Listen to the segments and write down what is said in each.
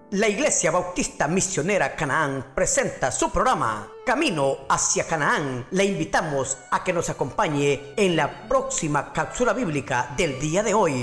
La Iglesia Bautista Misionera Canaán presenta su programa Camino hacia Canaán. Le invitamos a que nos acompañe en la próxima cápsula bíblica del día de hoy.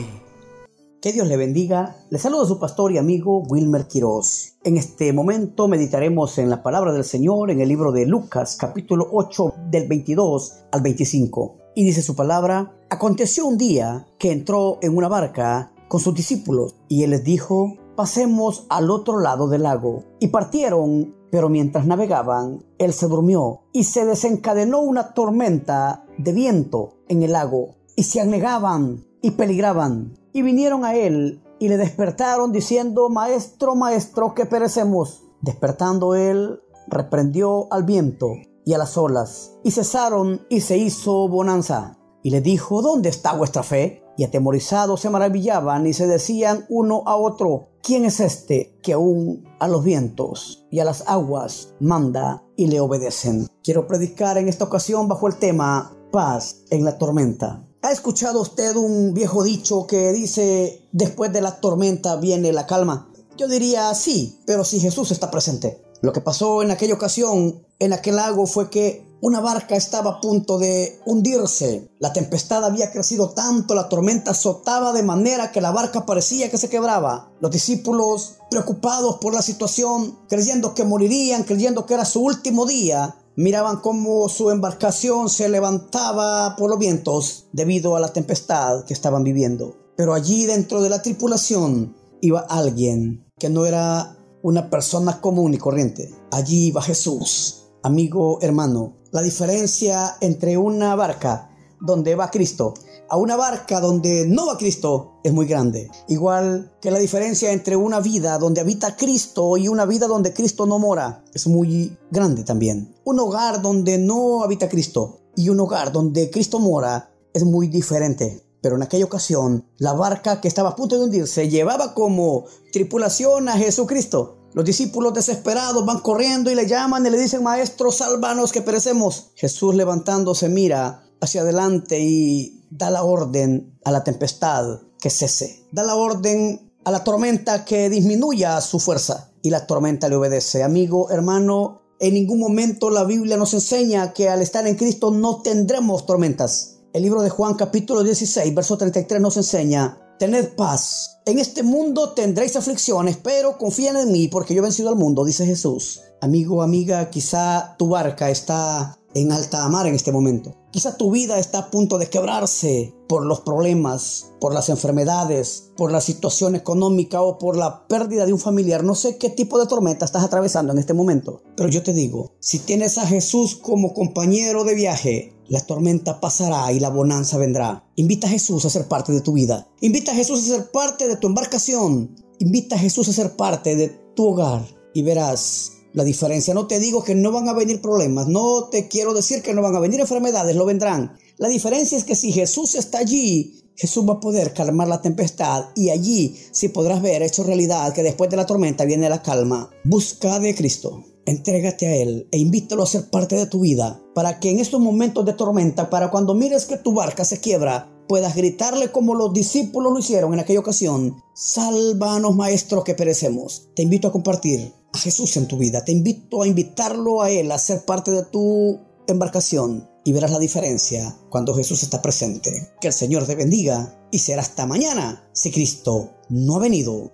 Que Dios le bendiga. Le saluda su pastor y amigo Wilmer Quiroz. En este momento meditaremos en la palabra del Señor en el libro de Lucas, capítulo 8, del 22 al 25. Y dice su palabra: aconteció un día que entró en una barca con sus discípulos y él les dijo: pasemos al otro lado del lago. Y partieron, pero mientras navegaban, él se durmió y se desencadenó una tormenta de viento en el lago, y se anegaban y peligraban. Y vinieron a él y le despertaron diciendo: Maestro, maestro, que perecemos. Despertando él, reprendió al viento y a las olas, y cesaron y se hizo bonanza. Y le dijo: ¿dónde está vuestra fe? Y atemorizados se maravillaban y se decían uno a otro: ¿quién es este que aún a los vientos y a las aguas manda y le obedecen? Quiero predicar en esta ocasión bajo el tema paz en la tormenta. ¿Ha escuchado usted un viejo dicho que dice: después de la tormenta viene la calma? Yo diría sí, pero si Jesús está presente. Lo que pasó en aquella ocasión, en aquel lago, fue que una barca estaba a punto de hundirse. La tempestad había crecido tanto, la tormenta azotaba de manera que la barca parecía que se quebraba. Los discípulos, preocupados por la situación, creyendo que morirían, creyendo que era su último día, miraban cómo su embarcación se levantaba por los vientos debido a la tempestad que estaban viviendo. Pero allí dentro de la tripulación iba alguien que no era una persona común y corriente. Allí iba Jesús. Amigo, hermano, la diferencia entre una barca donde va Cristo a una barca donde no va Cristo es muy grande. Igual que la diferencia entre una vida donde habita Cristo y una vida donde Cristo no mora es muy grande también. Un hogar donde no habita Cristo y un hogar donde Cristo mora es muy diferente. Pero en aquella ocasión, la barca que estaba a punto de hundirse llevaba como tripulación a Jesucristo. Los discípulos desesperados van corriendo y le llaman y le dicen: Maestro, sálvanos que perecemos. Jesús, levantándose, mira hacia adelante y da la orden a la tempestad que cese. Da la orden a la tormenta que disminuya su fuerza, y la tormenta le obedece. Amigo, hermano, en ningún momento la Biblia nos enseña que al estar en Cristo no tendremos tormentas. El libro de Juan, capítulo 16, verso 33 nos enseña: tened paz. En este mundo tendréis aflicciones, pero confíen en mí porque yo he vencido al mundo, dice Jesús. Amigo, amiga, quizá tu barca está en alta mar en este momento. Quizá tu vida está a punto de quebrarse por los problemas, por las enfermedades, por la situación económica o por la pérdida de un familiar. No sé qué tipo de tormenta estás atravesando en este momento, pero yo te digo, si tienes a Jesús como compañero de viaje, la tormenta pasará y la bonanza vendrá. Invita a Jesús a ser parte de tu vida. Invita a Jesús a ser parte de tu embarcación. Invita a Jesús a ser parte de tu hogar y verás la diferencia. No te digo que no van a venir problemas. No te quiero decir que no van a venir enfermedades. Lo vendrán. La diferencia es que si Jesús está allí, Jesús va a poder calmar la tempestad, y allí sí podrás ver hecho realidad que después de la tormenta viene la calma. Busca de Cristo. Entrégate a Él e invítalo a ser parte de tu vida, para que en estos momentos de tormenta, para cuando mires que tu barca se quiebra, puedas gritarle como los discípulos lo hicieron en aquella ocasión: sálvanos, maestro, que perecemos. Te invito a compartir a Jesús en tu vida. Te invito a invitarlo a Él a ser parte de tu embarcación, y verás la diferencia cuando Jesús está presente. Que el Señor te bendiga y será hasta mañana si Cristo no ha venido.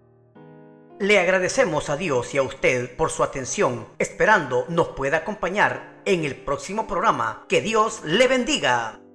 Le agradecemos a Dios y a usted por su atención, esperando nos pueda acompañar en el próximo programa. Que Dios le bendiga.